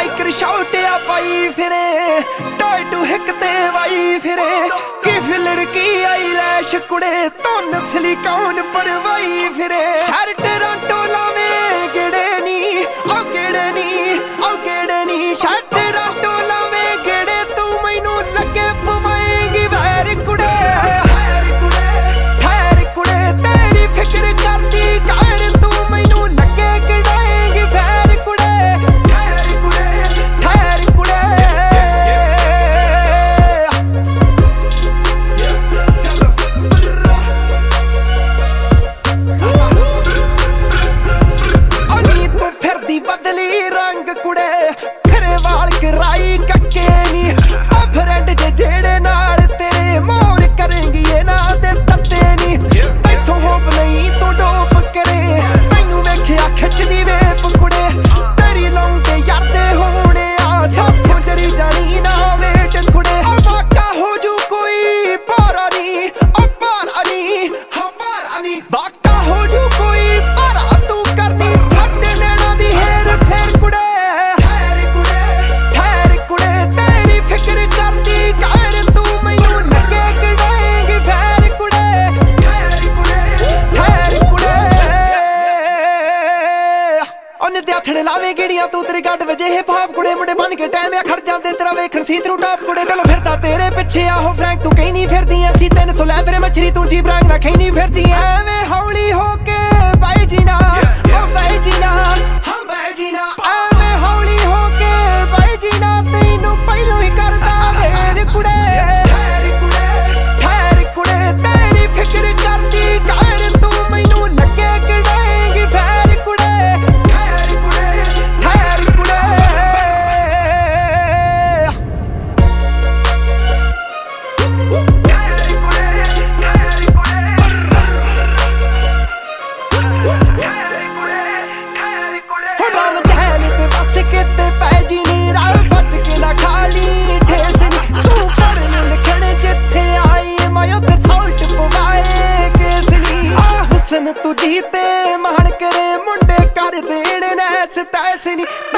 biker शॉटिया पाई फिरे toy to हिक ते वाई फिरे की फिलर की आई लैश कुड़े तो नस्ली कौन परवाई फिरे शहर टोरंटो लावे गेड़े नी ओ गेड़े नी ओ गेड़े नी शहर टोरंटो लावे गेड़े तू मैनू लगे पवाएगी वैर कुड़े ठहर कुड़े तेरी फिक्र करती कायर तू मैनू लगे गिड़ाएगी वैर कुड़े ठहर कुड़े अनी तू फिरदी बदली रंग कुड़े फिरे वाल कराई कक्के नी ओ फ्रेंड जे जेड़े नाल तेरे मोर करेंगी ये ना दे तत्ते नी तैथों होप नहीं तू डोप करे तैनू वेखिया खिचदी वेप कुड़े तेरी लौंडे यादे होने आ साथों जरी जानी ना वेट कुड़े ओ वाका हो जू कोई पारा नी ओ पारा नी हाँ पारा नी वाका हो जू कोई पारा तू करनी छड्ड नैना दी हेर फेर कुड़े ठहर कुड़े तेरी फिक्र करती कायर तू मैनू लगे गिड़ाएगी वैर कुड़े ठहर कुड़े ओने ते हथड़े लावे गिड़ियां तू तेरे गड्ड वजे हिप हॉप कुड़े मुंडे बन के टाइम आ खड़ जांदे तेरा वेखण सी थरू टॉप कुड़े चलो फिरदा तेरे पिछे आहो फ्रैंक तू कहीं नहीं फिरदी ऐसी 300 ले फिरे मछरी तू जी ब्रांग ना कहीं नहीं फिरदी एवें हौली होके बाई जी ना ओ बाई जी ना हाँ बाई जी ना एवें हौली होके बाई जी ना तैनू पहलों ही करदा वेर कुड़े ठहर कुड़े तेरी फिक्र करती कायर तू मैनू लगे गिड़ाएगी वैर कुड़े ठहर कुड़े राम जहल पे बस के ते पै जी नी राह बच के ना खाली ठेस नी तू पढ़न लिखण जिथे आई मैं उत्ते साल्ट पवाए केस नी आ हुसन तू जीते मान करे मुंडे कर देण नैस तैस नी